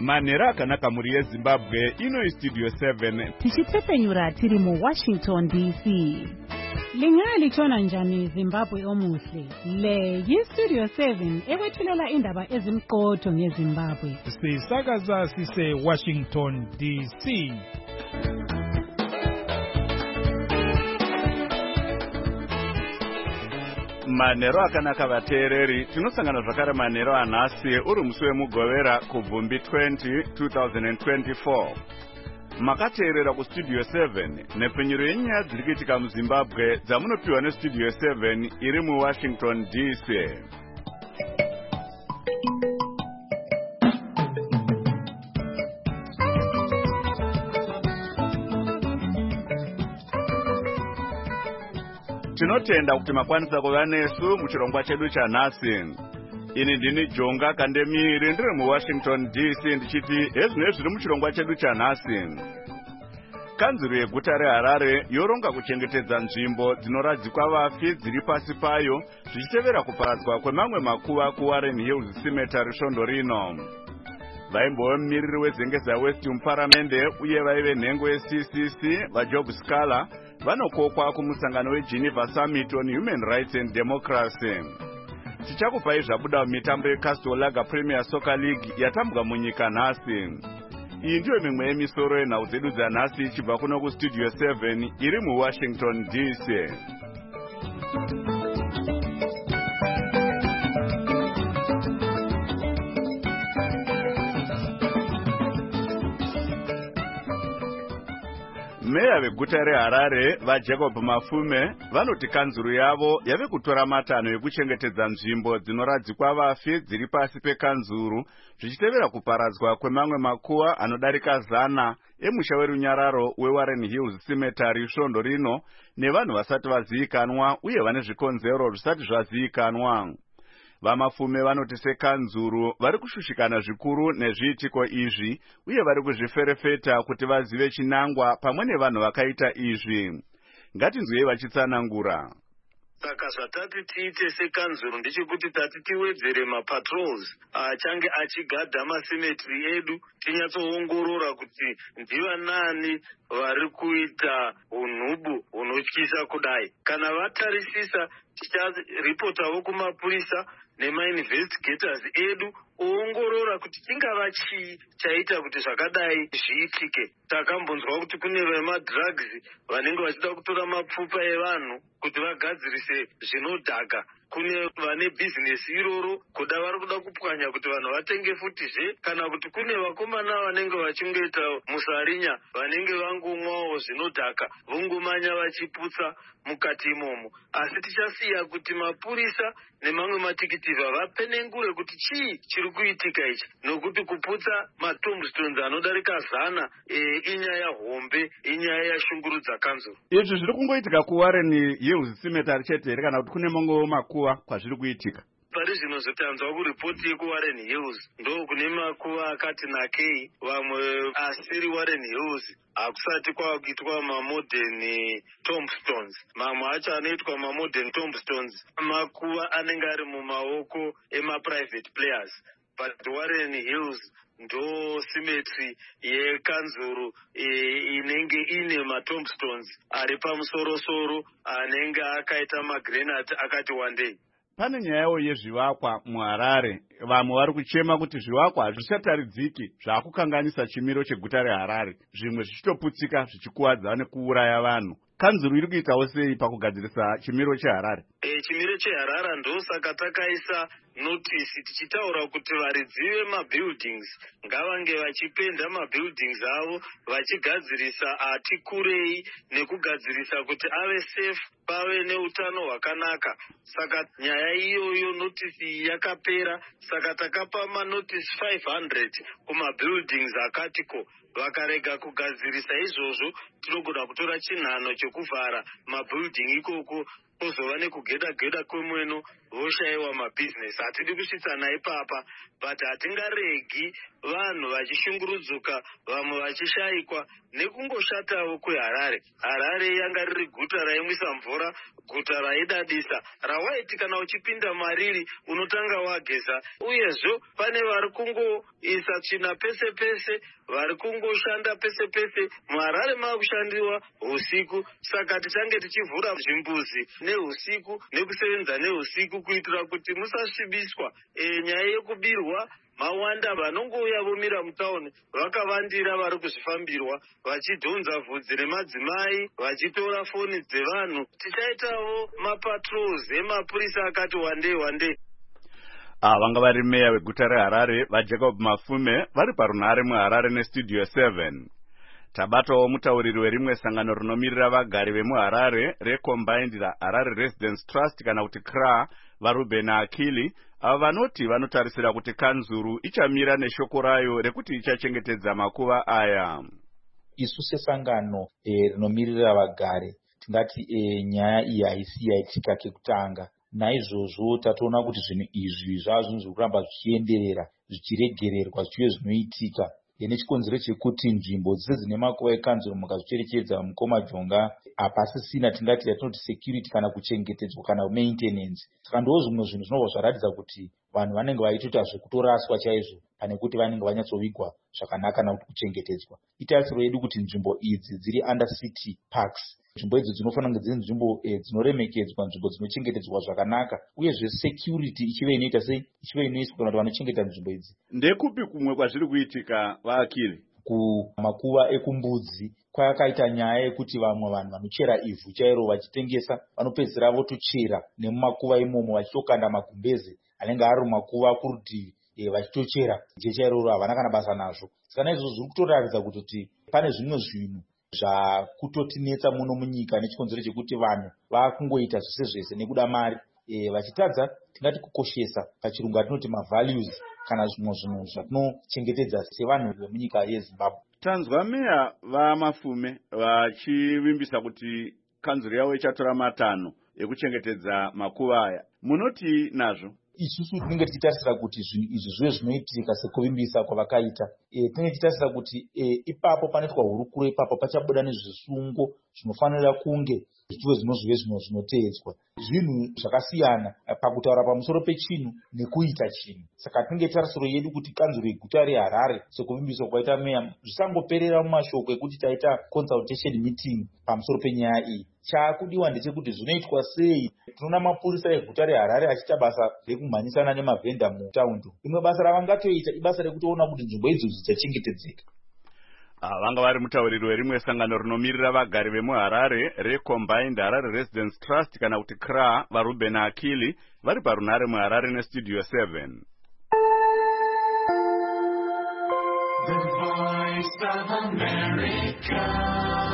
Manhero akanaka muri yeZimbabwe, ino Studio 7. Tichitsepenyura tiri mu Washington DC. Lingalitshona njani Zimbabwe omuhle? Le yiStudio 7 ekwethulela indaba ezimqotho ngeZimbabwe. Sisakaza sise Washington DC. Manhero akanaka vateereri, tinosangana zvakare manhero anhasi uri musi wemugovera kubvumbi 2024. Makateerera kuStudio 7 nepfenyuro yenyaya dziri kuitika muZimbabwe dzamunopiwa neStudio 7 iri muWashington DC. Tinotenda kuti makwanisa kuva nesu muchirongwa chedu chanhasi. Ini ndini Jonga Kandemiri, ndiri muWashington DC ndichiti hezvinezvi zviri muchirongwa chedu chanhasi. Kanzuru yeguta reHarare yoronga kuchengetedza nzvimbo dzinoradzikwa vafi dziri pasi payo zvichitevera kuparadzwa kwemamwe makuva kuWarren Hills Cemetery svondo rino. Vaimbove mumiriri weZengeza West muparamende uye vaive nhengo yeCCC vaJob Scala vanokokwa kumusangano weGeneva Summit on Human Rights and Democracy. Tichakupai zvabuda mumitambo yeCastle Lager Premier Soccer League yatambwa munyika nhasi. Iyi ndiyo mimwe yemisoro yenhau dzedu dzanhasi ichibva kuno kuStudio 7 iri muWashington DC. Meya veguta reHarare vaJacob Mafume vanoti kanzuru yavo yave kutora matanho ekuchengetedza nzvimbo dzinoradzikwa vafi dziri pasi pekanzuru zvichitevera kuparadzwa kwemamwe makuva anodarika 100 emusha werunyararo weWarren Hills Cemetery svondo rino nevanhu vasati vazivikanwa uye vane zvikonzero zvisati zvazivikanwa. Vamafume vanoti sekanzuru vari kushushikana zvikuru nezviitiko izvi uye vari kuzviferefeta kuti vazive chinangwa pamwe nevanhu vakaita izvi. Ngatinzwei vachitsanangura. Saka zvatati tiite sekanzuru ndechekuti tati tiwedzere mapatrols achange achigadha macemetery edu, tinyatsoongorora kuti ndiva nani vari kuita unhubu hunotyisa kudai. Kana vatarisisa ticharipotawo kumapurisa nemainvestigators edu oongorora kuti chingava chii chaita kuti zvakadai zviitike. Takambonzwa kuti kune vemadrugs vanenge vachida kutora mapfupa evanhu kuti vagadzirise zvinodhaka. Kune vane bhizinesi iroro kuda vari kuda kupwanya kuti vanhu vatenge futizve, kana kuti kune vakomana vanenge vachingoita musarinya vanenge vangomwawo zvinodhaka vongomanya vachiputsa mukati imomo. Asi tichasiya kuti mapurisa nemamwe matikitivha vapenengure kuti chii chiri kuitika ichi, nokuti kuputsa matombstones anodarika 100 inyaya hombe, inyaya yashungurudza kanzuru. Izvi zviri kungoitika kuWarren Hills Cemetery chete here kana kuti kune mamwewo makuva kwazviri kuitika? Pari zvino zotanzwa kuripoti yekuWarren Hills ndo kune makuva akati nakei, vamwe asiri Warren Hills hakusati kwakuitwa mamodern tombstones. Mamwe acho anoitwa mamodern tombstones makuva anenge ari mumaoko emaprivate players, but Warren Hills ndo cemetery yekanzuru inenge ine matombstones ari pamusoro-soro anenge akaita magranite akati wandei. Pane nyayawo yezvivakwa muHarare. Vamwe vari kuchema kuti zvivakwa hazvichataridziki zvaakukanganisa chimiro cheguta reHarare, zvimwe zvichitoputsika zvichikuwadza nekuuraya vanhu. Kanzuru iri kuitawo sei pakugadzirisa chimiro cheHarare? Chimiro cheHarare ndosaka takaisa notisi tichitaura kuti varidzi vemabuildings ngavange vachipenda mabuildings avo vachigadzirisa ati kurei nekugadzirisa kuti ave safe, pave neutano hwakanaka. Saka nyaya iyoyo notisi yakapera, saka takapa manotisi 500 kumabuildings akatiko. Vakarega kugadzirisa izvozvo tinogona kutora chinhano chekuvhara mabuilding ikoko pozova nekugeda kwemweno voshayiwa mabhizinesi. Hatidi kusvitsana ipapa, but hatingaregi vanhu vachishungurudzuka, vamwe vachishayikwa nekungoshatawo kweHarare. Harare yanga riri guta raimwisa mvura, guta raidadisa, rawaiti kana uchipinda mariri unotanga wageza. Uyezvo pane vari kungoisa tsvina pese pese, vari kungoshanda pese pese. muHarare maakushandiwa usiku, saka tichange tichivhura zvimbuzi neusiku nekusevenza neusiku kuitira kuti musasvibiswa. Nyaya yekubirwa mawanda, vanongouya vomira mutauni vakavandira vari kuzvifambirwa vachidhonza vhudzi remadzimai, vachitora foni dzevanhu. Tichaitawo mapatrols emapurisa akati wandei. Vanga vari meya weguta reHarare vaJacob Mafume vari parunhare muHarare nestudio 7. Tabatawo mutauriri werimwe sangano rinomirira vagari vemuHarare reCombined Harare Residence Trust kana kuti CRA, vaRuben Akili, ava vanoti vanotarisira kuti Kanzuru ichamira neshoko rayo rekuti ichachengetedza makuva aya. Isu sesangano rinomirira vagari tingati nyaya iyi haisi yaitika kekutanga. Naizvozvo tatoona kuti zvinhu izvi zvazvinhu zviri kuramba zvichienderera zvichiregererwa zvichive zvinoitika. Nechikonzero chekuti nzvimbo dzese dzine makuva ekanzuru mukazvicherechedza muKomajonga hapasisina tingati yatinoti security kana kuchengetedzwa kana maintenance. Saka ndo zvimwe zvinhu zvinobva zvaratidza kuti vanhu vanenge vaitoita zvekutoraswa chaizvo pane kuti vanenge vanyatsovigwa zvakanaka kana kuti kuchengetedzwa. Itarisiro yedu kuti nzvimbo idzi dziri under city parks. Nzvimbo idzi dzinofanira kunge dziri nzvimbo dzinoremekedzwa, nzvimbo dzinochengetedzwa zvakanaka, uyezve security ichive inoita sei, ichive inoiswa kana kuti vanochengeta nzvimbo idzi. Ndekupi kumwe kwazviri kuitika vaAkili? Kumakuva ekumbudzi kwakaita nyaya yekuti vamwe vanhu vanochera ivhu chairo vachitengesa vanopedzisira votochera nemumakuva imomo vachitokanda magumbeze anenge ari mumakuva kurutivi vachitochera jechairoro havana kana basa nazvo. Saka naizvozvo zviri kutoratidza kuti pane zvimwe zvinhu zvakutotinetsa muno munyika nechikonzero chekuti vanhu vakungoita zvese zvese nekuda mari, vachitadza tingati kukoshesa pachirungu atinoti mavalues kana zvimwe zvinhu zvatinochengetedza sevanhu vemunyika yeZimbabwe. Tanzwa meya vaMafume vachivimbisa kuti kanzuru yavo ichatora matanho ekuchengetedza makuva aya. Munoti nazvo? Isusu tinenge tichitarisira kuti zvinhu izvi zvive zvinoitika sekuvimbisa kwavakaita. Tinenge tichitarisira kuti ipapo panoitwa hurukuro, ipapo pachabuda nezvisungo zvinofanira kunge zvichive zvinhu zvinoteedzwa. Zvinhu zvakasiyana pakutaura pamusoro pechinhu nekuita chinhu. Saka tinenge tarisiro yedu kuti kanzuru yeguta reHarare sekuvimbiswa kwaita meya zvisangoperera mumashoko ekuti taita consultation meeting pamusoro penyaya iyi. Chaakudiwa ndechekuti zvinoitwa sei. Tinoona mapurisa eguta reHarare achiita basa rekumhanyisana nemavhenda mutaundi. Rimwe basa ravangatoita ibasa rekutoona kuti nzvimbo idzi dzichachengetedzeka. Vanga vari mutauriri werimwe sangano rinomirira vagari vemuHarare reCombined Harare Residence Trust kana kuti CRA, vaRuben Akili vari parunhare muHarare nestudio 7. The Voice of America.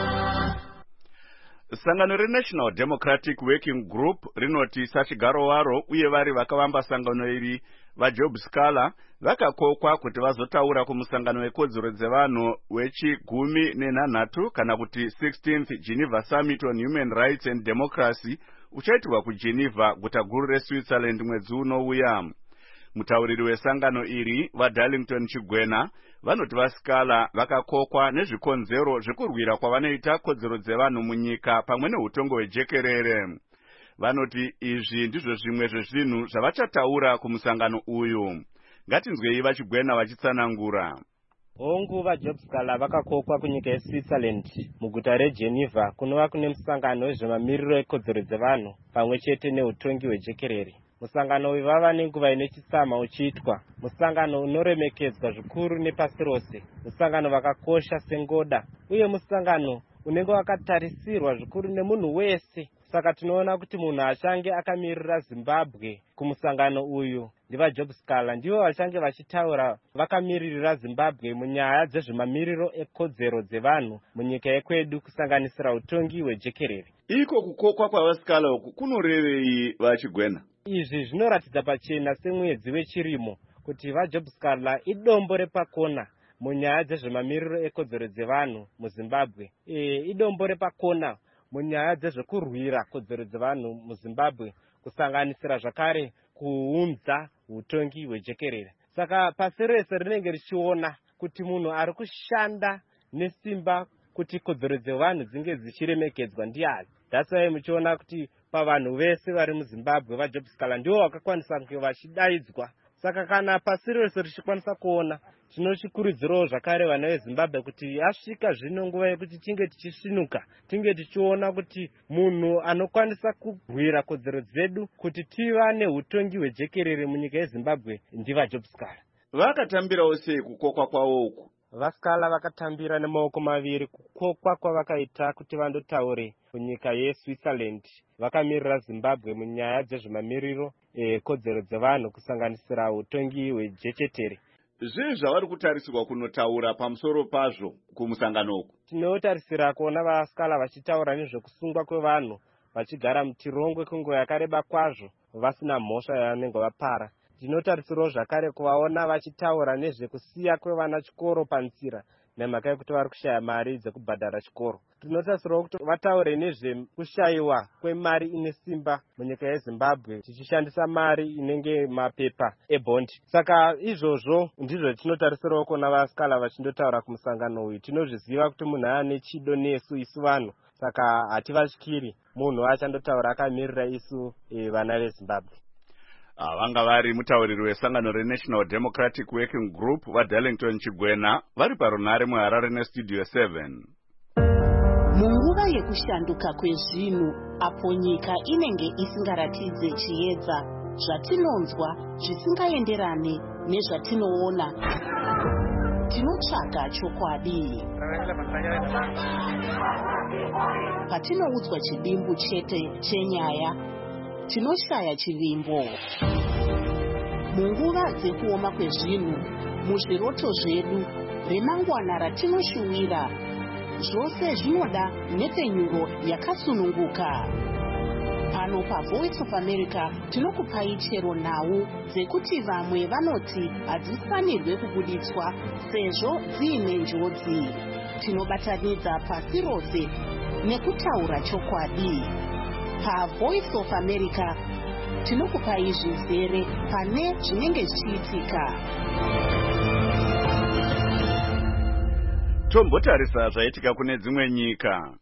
Sangano reNational Democratic Working Group rinoti sachigaro waro uye vari vakavamba sangano iri vaJob Scala vakakokwa kuti vazotaura kumusangano wekodzero dzevanhu wechi-13 kana kuti 16th Geneva Summit on Human Rights and Democracy uchaitirwa kuGeneva, guta guru reSwitzerland, mwedzi unouya. Mutauriri wesangano iri vaDarlington Chigwena vanoti vaScala vakakokwa nezvikonzero zvekurwira kwavanoita kodzero dzevanhu munyika pamwe neutongo hwejekerere. Vanoti izvi ndizvo zvimwe zvezvinhu zvavachataura kumusangano uyu. Ngatinzwei vaChigwena vachitsanangura. Hongu vaJob Scala vakakokwa kunyika yeSwitzerland muguta reGeneva kunova kune musangano wezvemamiriro ekodzero dzevanhu pamwe chete neutongi hwejekerere. Musangano uyu vava nenguva ine chitsama uchiitwa, musangano unoremekedzwa zvikuru nepasi rose, musangano vakakosha sengoda, uye musangano unenge wakatarisirwa zvikuru nemunhu wese. Saka tinoona kuti munhu achange akamirira Zimbabwe kumusangano uyu ndivaJob Scala ndivo vachange vachitaura vakamiririra Zimbabwe munyaya dzezvemamiriro ekodzero dzevanhu munyika yekwedu kusanganisira utongi hwejekerere. Iko kukokwa kwavaScala uku kunorevei vaChigwena? Izvi zvinoratidza pachena semwedzi wechirimo kuti vaJob Scala idombo repakona munyaya dzezvemamiriro ekodzero dzevanhu muZimbabwe. Idombo repakona munyaya dzezvekurwira kodzero dzevanhu muZimbabwe, kusanganisira zvakare kuunza utongi hwejekerere. Saka pasi rese rinenge richiona kuti munhu ari kushanda nesimba kuti kodzero dzevanhu dzinge dzichiremekedzwa ndiani. Dasai muchiona kuti pavanhu vese vari muZimbabwe vaJobscala ndivo vakakwanisa kunge vachidaidzwa. Saka kana pasi rese richikwanisa kuona, tinochikurudzirawo zvakare vana veZimbabwe kuti asvika zvino nguva yekuti tinge tichisvinuka, tinge tichiona kuti munhu anokwanisa kurwira kodzero dzedu kuti tiva neutongi hwejekerere munyika yeZimbabwe ndivaJobscala. Vakatambirawo sei kukokwa kwawo uku? Vaskala vakatambira nemaoko maviri kukokwa kwavakaita kuti vandotaure kunyika yeSwitzerland. Vakamirira Zimbabwe munyaya dzezvemamiriro kodzero dzevanhu kusanganisira utongi hwejechetere. Zvii zvavari kutarisirwa kunotaura pamusoro pazvo kumusangano uku? Tinotarisira kuona vaskala vachitaura nezvekusungwa kwevanhu vachigara mutirongwe kwenguva yakareba kwazvo vasina mhosva yavanenge vapara. Tinotarisirawo zvakare kuvaona vachitaura nezvekusiya kwevana chikoro panzira nemhaka yekuti vari kushaya mari dzekubhadhara chikoro. Tinotarisirawo kuti vataure nezvekushayiwa kwemari ine simba munyika yeZimbabwe tichishandisa mari inenge mapepa ebhondi. Saka izvozvo ndizvo tinotarisirawo kuona vaskala vachindotaura kumusangano uyu. Tinozviziva kuti munhu ane chido nesu isu vanhu, saka hativatyiri munhu achandotaura akamirira isu vana veZimbabwe. Vanga vari mutauriri wesangano reNational Democratic Working Group vaDarlington Chigwena vari parunare muHarare neStudio 7. Munguva yekushanduka kwezvinhu, apo nyika inenge isingaratidze chiedza, zvatinonzwa zvisingaenderane nezvatinoona, tinotsvaga chokwadi. Patinoudzwa chidimbu chete chenyaya, tinoshaya chivimbo. Munguva dzekuoma kwezvinhu, muzviroto zvedu, remangwana ratinoshuwira, zvose zvinoda nhepfenyuro yakasununguka. Pano paVoice of America tinokupai chero nhau dzekuti vamwe vanoti hadzifanirwe kubuditswa sezvo dziine njodzi. Tinobatanidza pasi rose nekutaura chokwadi. PaVoice of America tinokupai zvizere pane zvinenge zvichiitika. Tombotarisa zvaitika kune dzimwe nyika.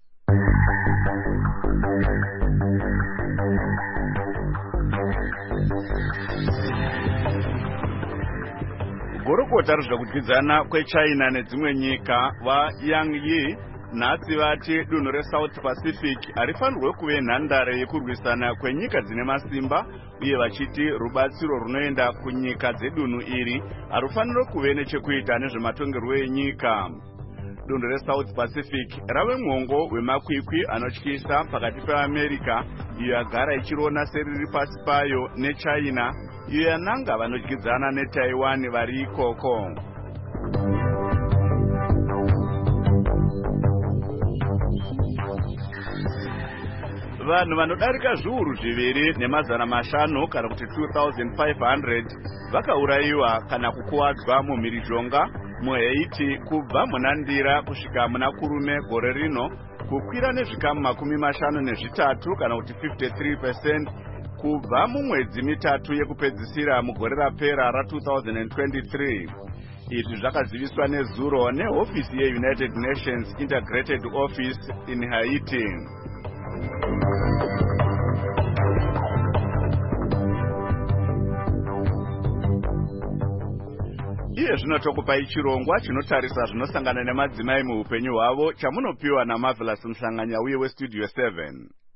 Gorokota rezvekudyidzana kweChina nedzimwe nyika vaYang Yi nhasi vati dunhu reSouth Pacific harifanirwe kuve nhandare yekurwisana kwenyika dzine masimba, uye vachiti rubatsiro runoenda kunyika dzedunhu iri harufanirwe kuve nechekuita nezvematongerwo enyika. Dunhu reSouth Pacific rave mwongo wemakwikwi anotyisa pakati peAmerica, iyo yagara ichirona seriri pasi payo, neChina, iyo yananga vanodyidzana neTaiwan vari ikoko. Vanhu vanodarika zviuru zviviri nemazana mashanu kana kuti 2,500 vakaurayiwa kana kukuwadzwa mumhirizhonga muHaiti kubva muna Ndira kusvika muna Kurume gore rino, kukwira nezvikamu 53 kana kuti 53% kubva mumwedzi mitatu yekupedzisira mugore rapera ra2023. Izvi zvakaziviswa nezuro nehofisi yeUnited Nations Integrated Office in Haiti. Iye zvinotokupai chirongwa chinotarisa zvinosangana nemadzimai muupenyu hwavo, chamunopiwa naMarvelous Mhlanganya uye weStudio 7.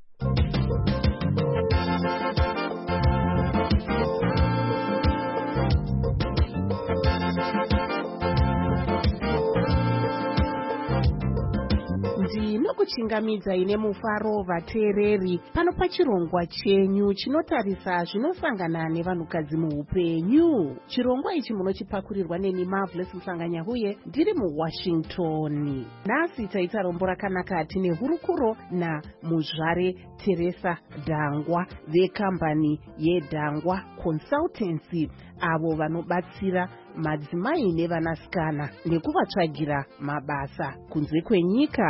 Ndinokuchingamidza ine mufaro vateereri pano pachirongwa chenyu chinotarisa zvinosangana nevanhukadzi muupenyu. Chirongwa ichi munochipakurirwa neni Marvelous Mhlanganya uye ndiri muWashington. Nhasi taita rombo rakanaka tine hurukuro naMuzvare Teresa Dhangwa vekambani yeDhangwa Consultancy, avo vanobatsira madzimai nevanasikana nekuvatsvagira mabasa kunze kwenyika.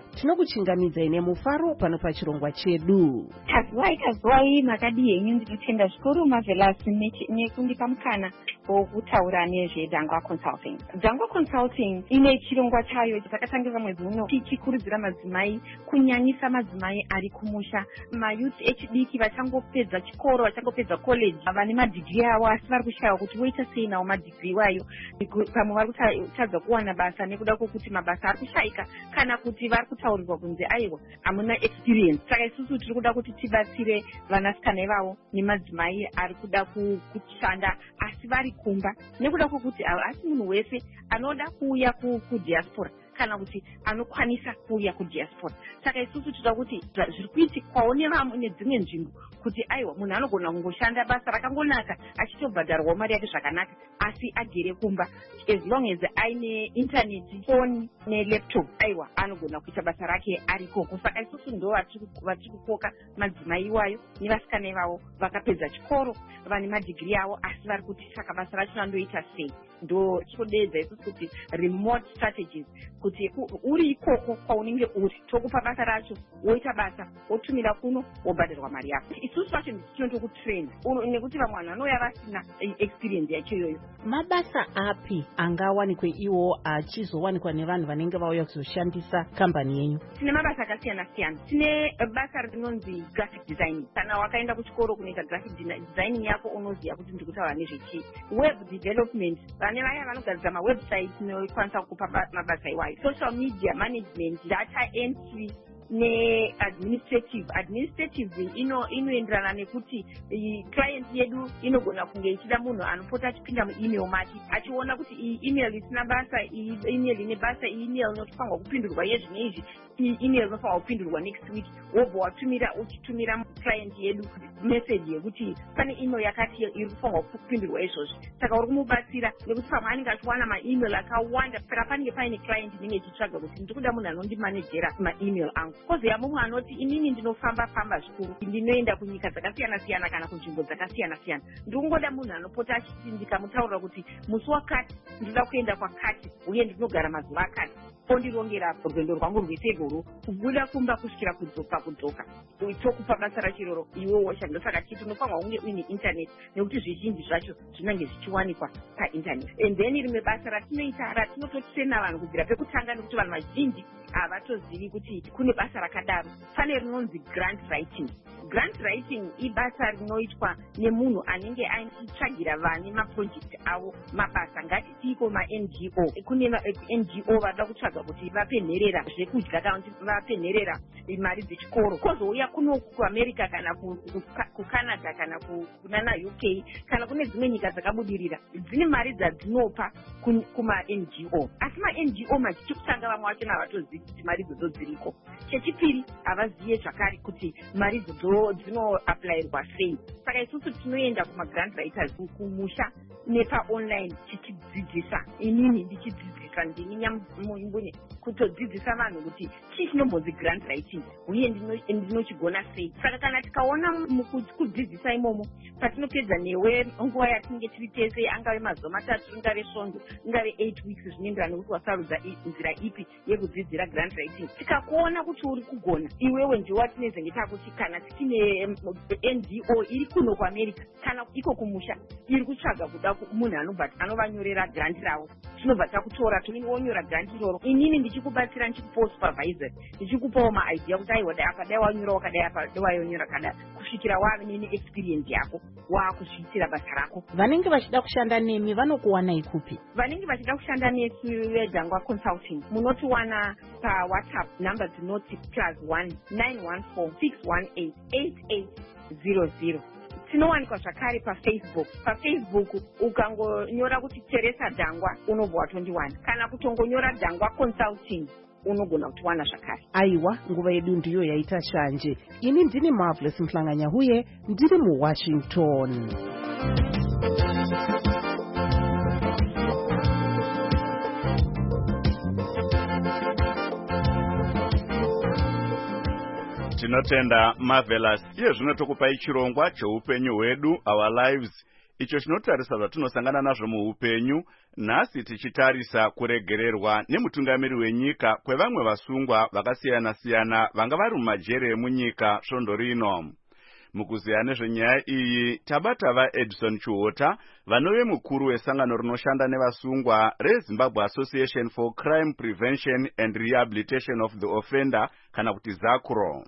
tinokuchingamidzai nemufaro pano pachirongwa chedu. Kazwai makadi henyu. Ndinotenda zvikuru Marvelous nekundipa mukana wokutaura nezvedhangwa consulting. Dhangwa consulting ine chirongwa chayo chakatangira mwedzi uno tichikurudzira madzimai, kunyanyisa madzimai ari kumusha, mayuth echidiki vachangopedza chikoro, vachangopedza college, vane madigiri avo asi vari kushayiwa kuti voita sei nawo madigiri iwayo. Pamwe vari kutadza kuwana basa nekuda kwokuti mabasa ari kushayika, kana kuti vari kutaurirwa kunzi aiwa hamuna experience. Saka isusu tiri kuda kuti tibatsire vanasikana ivavo nemadzimai ari kuda kushanda asi vari kumba, nekuda kwokuti asi munhu wese anoda kuuya kudiaspora kana kuti anokwanisa kuuya kudiaspora. Saka isusu tinoda kuti zviri kuitikwawo nevamwe nedzimwe nzvimbo kuti aiwa munhu anogona kungoshanda basa rakangonaka achitobhadharwawo mari yake zvakanaka asi agere kumba, as long as aine intaneti, foni nelaptop, aiwa anogona kuita basa rake arikoko. Saka isusu ndo vatiri kukoka madzimai iwayo nevasikana ivavo vakapedza chikoro, vane madigiri avo asi vari kuti saka basa racho andoita sei. Ndo tinodeedza isusu kuti remote strategies, kuti uri ikoko kwaunenge uri tokupa basa racho, woita basa wotumira kuno wobhadharwa mari yako. Isusu vacho tinotokutraina nekuti vamwe vanhu vanouya vasina experience yacho iyoyo. Mabasa api angawanikwe iwo achizowanikwa nevanhu vanenge vauya kuzoshandisa kambani yenyu? Tine mabasa akasiyana siyana. Tine basa rinonzi graphic designing. Kana wakaenda kuchikoro kunoita graphic designing yako unoziva kuti ndiri kutaura nezvechii. Web development, vane vaya vanogadzira mawebsite nokwanisa kukupa mabasa iwayo. Social media management, data entry neadministrative inoenderana nekuti client yedu inogona kunge ichida munhu anopota achipinda muemail make achiona kuti iyi email isina basa, iyi email ine basa, iyi email inofanirwa kupindurwa yezvine izvi, iyi email inofanirwa kupindurwa next week, wobva uchitumira client yedu message yekuti pane email yakati iri kufanirwa kupindurwa izvozvi. Saka uri kumubatsira nekuti pamwe anenge achiwana maemail akawanda, saka panenge paine client inenge ichitsvaga kuti ndiri kuda munhu anondimanejera maemail angu. Kozoya mumwe anoti inini ndinofamba zvikuru, ndinoenda kunyika dzakasiyana siyana kana kunzvimbo dzakasiyana siyana, ndikungoda munhu anopota achiti ndikamutaurira kuti musi wakati ndinoda kuenda kwakati uye ndinogara mazuva akati, ondirongera rwendo rwangu rwese irworwo kubuda kumba kusvikira kudzoka tokupa basa rachiroro iwe woshanda. Saka chiti unofanirwa kunge uine internet nekuti zvizhinji zvacho zvinenge zvichiwanikwa painternet. And then rimwe basa ratinoita ratinototrena vanhu kubvira pekutanga nekuti vanhu vazhinji havatozivi kuti kune basa rakadaro. Pane rinonzi grant writing. Grant writing ibasa rinoitwa nemunhu anenge achitsvagira vane maproject avo mabasa. Ngatitiko ma-NGO, kune NGO vada kutsvaga kuti vape nherera zvekudya kana kuti vape nherera mari dzechikoro. Kozouya kuno kuamerica kana kucanada kana kunana UK kana kune dzimwe nyika dzakabudirira dzine mari dzadzinopa kuma-NGO, asi ma-NGO mazhinji kutanga vamwe vacho havatozivi kuti mari dzodzo dziriko. Chechipiri havazive zvakare kuti mari dzodzo dzinoaplayirwa sei. Saka isusu tinoenda kuma-grant writers kumusha nepaonline tichidzidzisa, inini ndichidzidzisa ndininyambune kutodzidzisa vanhu kuti chii chinombonzi grant writing uye ndinochigona sei. Saka kana tikaona mukudzidzisa imomo patinopedza newe nguva yatinenge tiri tese, angave mazuva 3, ingave svondo, ingave 8 weeks, zvinoenderana nekuti wasarudza nzira ipi yekudzidzira grant writing. Tikakuona kuti uri kugona, iwewe ndiwe watinezenge takuti kana tine NGO iri kuno kuamerica kana iko kumusha iri kutsvaga kuda munhu anovanyorera grant ravo, tinobva takutora wonyora grant iroro, inini ndichikubatsira ndichikupawo supervisor, ndichikupawo maidea kuti aiwa dai apa dai wanyora wakadai apa dai wanyora kadai, kusvikira wave nene experience yako wakusvitsira basa rako. Vanenge vachida kushanda nemi vanokuwanai kupi? Vanenge vachida kushanda nesu veDhangwa Consulting munotiwana paWhatsApp namba dzinoti +1 914 618 8800. Tinowanikwa zvakare paFacebook ukangonyora kuti Teresa Dhangwa unobva watondiwana, kana kutongonyora Dhangwa Consulting unogona kutiwana zvakare. Aiwa, nguva yedu ndiyo yaita shanje. Ini ndini Marvelous Mhlanganyahuye, ndiri muWashington. Tinotenda Marvelous. Iye zvino tokupai chirongwa cheupenyu hwedu, our lives icho chinotarisa zvatinosangana nazvo muupenyu. Nhasi tichitarisa kuregererwa nemutungamiri wenyika kwevamwe vasungwa vakasiyana-siyana vanga vari mumajere emunyika svondo rino. Mukuziya nezvenyaya iyi tabata vaEdison Chuota, vanove mukuru wesangano rinoshanda nevasungwa reZimbabwe Association for Crime Prevention and Rehabilitation of the Offender, kana kuti ZACRO.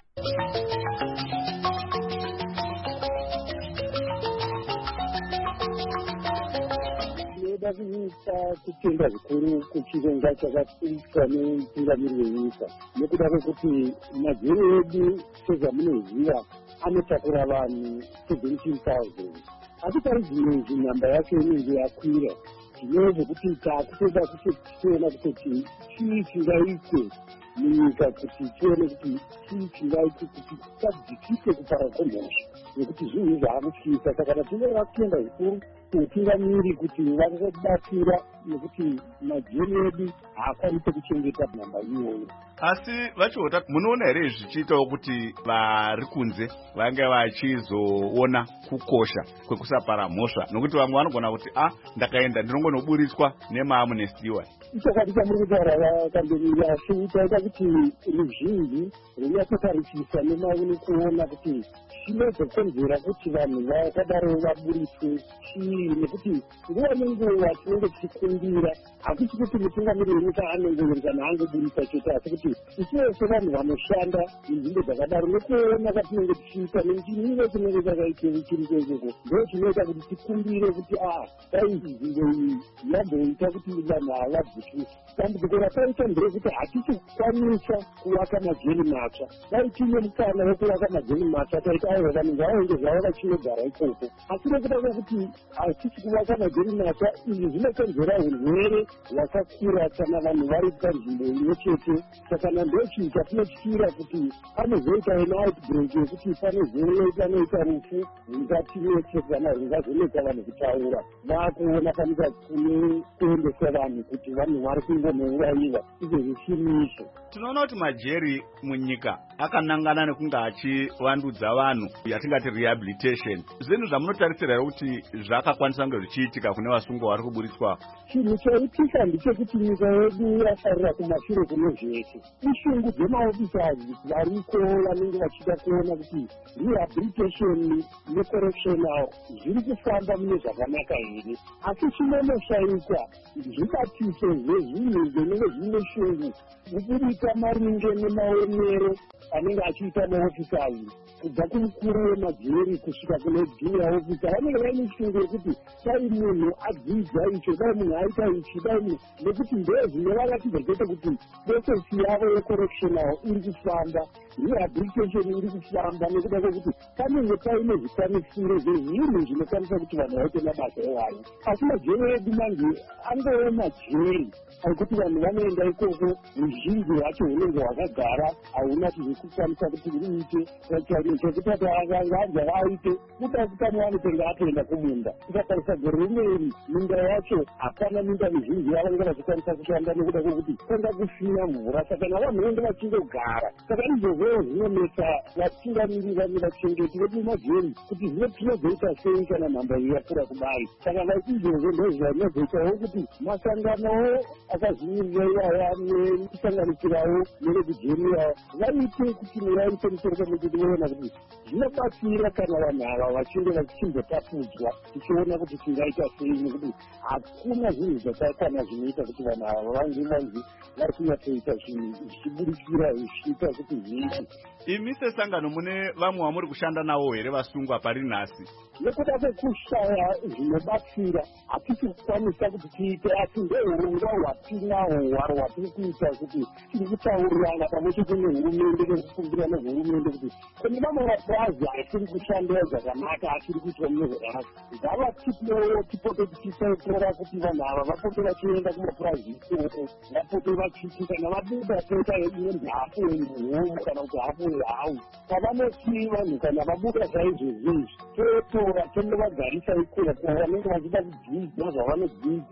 Tinoda kuita kutenda zvikuru kuchirenga chakaitwa nemutungamiri wenyika nekuda kwekuti majere edu sezvamunoziva anotakura vanhu 17,000. Asi pari zvinezvi nhamba yacho inenge yakwira. Zvino zvekuti takutoda kutoona kuti chii chingaitwe munyika kuti tione kuti chii chingaitwe kuti tadzikise kupara kwemhosva nekuti zvinhu zvaakutyisa. Saka tinoda kutenda zvikuru kutungamiri kuti vakabatsira nekuti majeri edu haakwanise kuchengeta nhamba iyoyo. Asi vachiota, munoona here zvichiitawo kuti vari kunze vange vachizoona kukosha kwekusapara mhosva, nokuti vamwe vanogona kuti ndakaenda ndinongonoburitswa nemaamunestiwa. Ichakati chamuri kutaura vakambemira asi taita kuti ruzhinji runyatsotarisisa nemauni kuona kuti chinozokonzera kuti vanhu vakadaro vaburitswe chii, nekuti nguva nenguva tinenge tichikumbira hakusi kuti mutungamiri wenyika anongoverekana angoburitsa chete, asi kuti isiwo sevanhu vanoshanda nzvimbo dzakadaro nekuona kwatinenge tichiita nenjiniwo tinenge takaitei chiri kwekoko ndo chinoita kuti tikumbire kuti dai nzvimbo iyi yamboita kuti vanhu ava vadzikiswe. Dambudziko rapaita nderekuti hatisi kukwanisa kuvaka majeri matsva. Dai tine mukana wekuvaka majeri matsva taita avo vanhu vaonge zvavo vachinogara ikoko, asi nekuda kwekuti hatisi kuvaka majeri matsva, izvi zvinokonzera urwere hwakakura kana vanhu vari panzvimbo imwe chete. Saka nandochinhu chatinotyira kuti panozoita outbreak yekuti panoita rufu rwungatinetse kana rwungazonetsa vanhu kutaura. Vakuona panika kune kuendesa vanhu kuti vanhu vari kungonouraiwa izvo zvichimisho. Tinoona kuti majeri munyika akanangana nekunge achivandudza vanhu yatingati rehabilitation. Zvinhu zvamunotarisira kuti zvakakwanisa kunge zvichiitika kune vasungwa vari kuburitswa. Chinhu chaitika ndechekuti nyika yedu yafarira kumashure kune zvese. Ishungu dzemaofisasi variko vanenge vachida kuona kuti rehabilitation necorrectional zviri kufamba mune zvakanaka here. Asi chinonoshaika zvibatiso zvezvinhu zvinenge zvine shungu kuburika maringe nemaonero anenge achiita maofisasi kubva kumukuru wemajeri kusvika kune junior officer. Vanenge vaine shungu yekuti dai munhu adzidza icho, dai munhu aita ichi, dai munhu, nekuti ndozvinovaratidza chete kuti process yavo yecorrectional iri kufamba, rehabilitation iri kufamba, nekuda kwekuti panenge paine zvikwanisiro zvezvinhu zvinokwanisa kuti vanhu vaite mabasa evanhu. Asi majeri edu manje angove majeri akuti vanhu vanoenda ikoko, ruzhinji hwacho hunenge hwakagara, hauna zvekukwanisa kuti uite chekuti akanga vaite kuda kutani vanotenga atoenda kumunda. Tikatarisa gore rimwe iri minda yacho hapana minda mizhinji yavanga vachikwanisa kushanda nekuda kwekuti kwanga kusina mvura, saka navanhu venge vachingogara. Saka izvozvo zvinonetsa vatungamiri vane vachengeti vedu majeri kuti zvino tinozoita sei kana nhamba iyi yapfuura kudai. Saka izvozvo ndozvinozoitawo kuti masanganowo akazvimirira ivaya nekusanganisirawo nerekujeriyawo vaite kuti muraise musoro pamwechete voona kuti zvinobatsira kana vanhu ava vachinge vachimbotapudzwa, tichiona kuti tingaita sei, nekuti hakuna zvinhu zvakakwana zvinoita kuti vanhu ava vange vanzi vari kunyatsoita zvinhu zvichiburikira zvichiita kuti zviiti. Imi sesangano mune vamwe vamuri kushanda navo here vasungwa pari nhasi? Nekuda kwekushaya zvinobatsira hatisi kukwanisa kuti tiite, asi ndourongwa hwatinahwo hwaro hwatiri kuita kuti tiri kutaurirana pamwe chete nehurumende nekukumbira nehurumende kuti kune vamwe mapurazi atiri kushandira zvakanaka atiri kuitwa mune zvakanaka. Ngava tipowo tipote tichisatora kuti vanhu ava vapote vachienda kumapurazi ikoko, vapote vachiti kana vabuda toita imwe nhafu yenhuu kana kuti hafu yehawu. Pavanoti vanhu kana vabuda saizvozvizvi totora tonovagarisa ikoko vanenge vachida kudzidza zvavanodzidza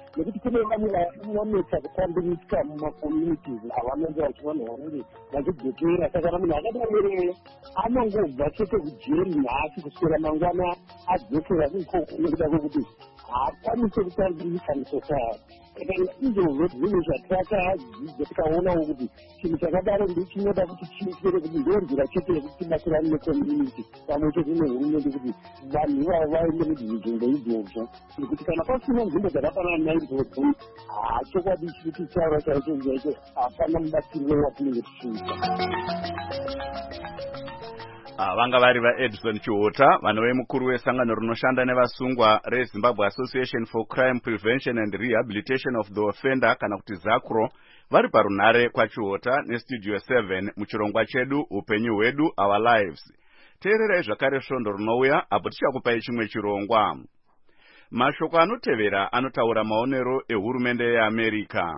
nekuti kune vamwe vanonetsa kutambudzika mumakommunities avanenge vanenge vachidzokera. Saka kana munhu akadamerere anongobva chete kujeri nhasi kuswera mangwana adzokera ikoko nekuda kwekuti haakwanise kutambudzika musociety. Izvozvo zvinhu zvatakadzidza tikaonawo kuti chinhu chakadaro ndechinoda kuti chiitire kuti ndonzira chete yekuti tibatsirane necommunity pamwe chete nehurumende kuti vanhu ivavo vaende muzvinzvimbo izvozvo, nekuti kana pasina nzvimbo dzakafanana naidzodzo chokwadi chikuti chaura chaicho njaicho hapana mubatsiriro watinenge tichiita. Vanga vari vaEdison Chiota, vanove mukuru wesangano rinoshanda nevasungwa reZimbabwe Association for Crime Prevention and Rehabilitation of the Offender kana kuti ZACRO, vari parunhare kwaChiota neStudio 7 muchirongwa chedu upenyu hwedu Our Lives. Teererai zvakare svondo rinouya apo tichakupai chimwe chirongwa. Mashoko anotevera anotaura maonero ehurumende yeAmerica.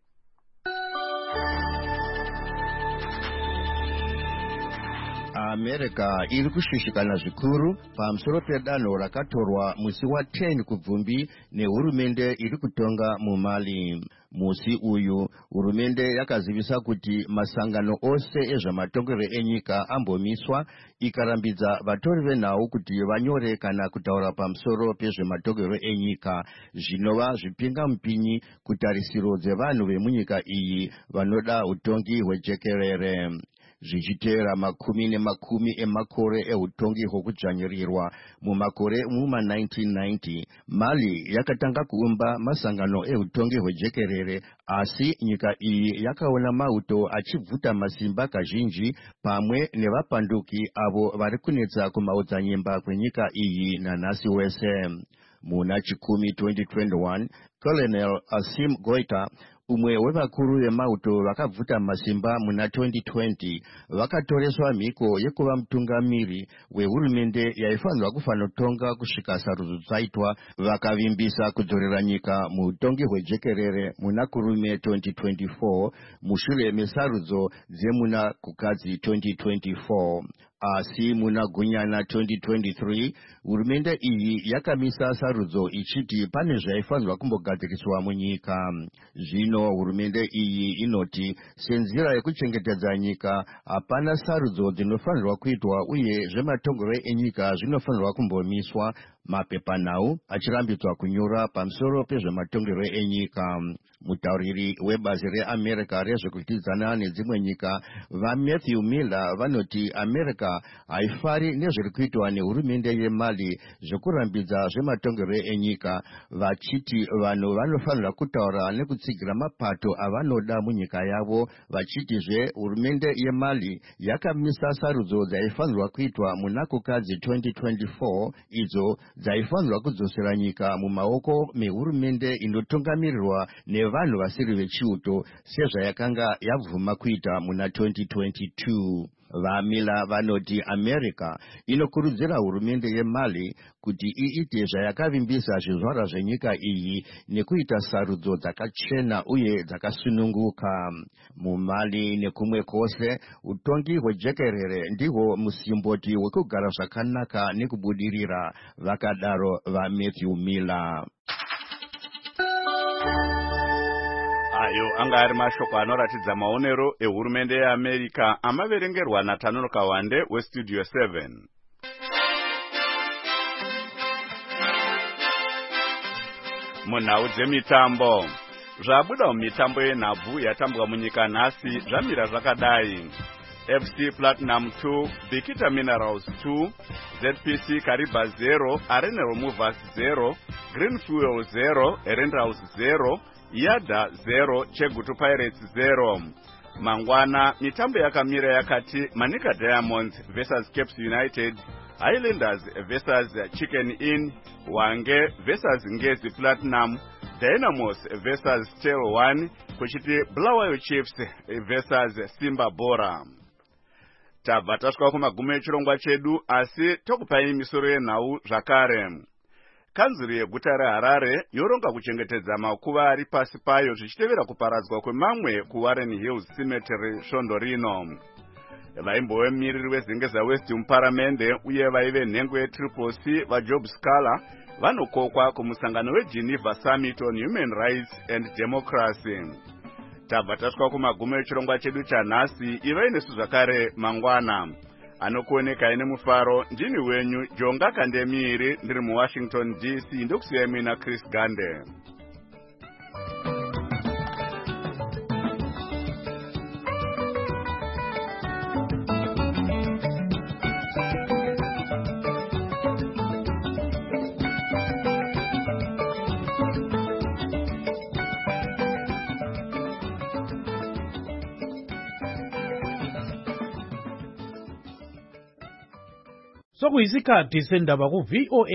America iri kushushikana zvikuru pamusoro pedanho rakatorwa musi wa10 kubvumbi nehurumende iri kutonga muMali. Musi uyu hurumende yakazivisa kuti masangano ose ezvematongero enyika ambomiswa, ikarambidza vatori venhau kuti vanyore kana kutaura pamusoro pezvematongero enyika zvinova zvipingamupinyi kutarisiro dzevanhu vemunyika iyi vanoda utongi hwejekerere. Zvichiteera makumi nemakumi emakore eutongi hwokudzvanyirirwa mumakore muma1990, Mali yakatanga kuumba masangano eutongi hwejekerere, asi nyika iyi yakaona mauto achibvuta masimba kazhinji pamwe nevapanduki avo vari kunetsa kumaodzanyemba kwenyika iyi nanhasi wese. Muna chikumi 2021, Colonel Asim Goita, umwe wevakuru vemauto vakabvuta masimba muna 2020, vakatoreswa mhiko yekuva mutungamiri wehurumende yaifanirwa kufanotonga kusvika sarudzo dzaitwa, vakavimbisa kudzorera nyika muutongi hwejekerere muna kurume 2024 mushure mesarudzo dzemuna kukadzi 2024. Asi muna gunyana 2023 hurumende iyi yakamisa sarudzo ichiti pane zvaifanirwa kumbogadziriswa munyika. Zvino hurumende iyi inoti senzira yekuchengetedza nyika hapana sarudzo dzinofanirwa kuitwa uye zvematongero enyika zvinofanirwa kumbomiswa, mapepanhau achirambidzwa kunyora pamusoro pezvematongero enyika. Mutauriri webazi reAmerica rezvekutidzana nedzimwe nyika vaMatthew Miller vanoti America haifari nezviri kuitwa nehurumende yeMali zvekurambidza zvematongero enyika, vachiti vanhu vanofanira kutaura nekutsigira mapato avanoda munyika yavo, vachitizve hurumende yeMali yakamisa sarudzo dzaifanirwa kuitwa muna kukadzi 2024 idzo dzaifanirwa kudzosera nyika mumaoko mehurumende inotongamirirwa nevanhu vasiri vechiuto sezvayakanga yabvuma kuita muna 2022. VaMila vanoti America inokurudzira hurumende yeMali kuti iite zvayakavimbisa zvizvarwa zvenyika iyi nekuita sarudzo dzakachena uye dzakasununguka. MuMali nekumwe kwose utongi hwejekerere ndihwo musimboti wekugara zvakanaka nekubudirira, vakadaro vaMatthew Miller. Ayo anga ari mashoko anoratidza maonero ehurumende yeAmerica amaverengerwa naTanuro Kawande weStudio 7. Munhau dzemitambo. Zvabuda mumitambo yenhabvu yatambwa munyika nhasi zvamira zvakadai. FC Platinum 2, Bikita Minerals 2, ZPC Kariba 0, Arena Removers 0, Green Fuel 0, Erendhouse 0, Yada 0, Chegutu Pirates 0. Mangwana mitambo yakamira yakati Manika Diamonds vs Caps United, Highlanders vs Chicken Inn, Wange vs Ngezi Platinum, Dynamos vs Steel 1, kuchiti Bulawayo Chiefs vs Simba Bora. Tabva tasvika kumagumo echirongwa chedu, asi tokupai misoro yenhau zvakare. Kanzuru yeguta reHarare yoronga kuchengetedza makuva ari pasi payo zvichitevera kuparadzwa kwemamwe kuWarren Hills Cemetery svondo rino. vaimbowe mumiriri wezengeza west muparamende uye vaive nhengo yetriple C vajob scala vanokokwa kumusangano wegeneva summit on human rights and democracy. Tabva tasvika kumagumo echirongwa chedu chanhasi. Ivai nesu zvakare mangwana. Anokuonekai nemufaro ndini wenyu Jonga Kandemiri, ndiri muWashington DC. Ndokusiyai mina Chris Gande. Sokuyisikhathi sendaba ku VOA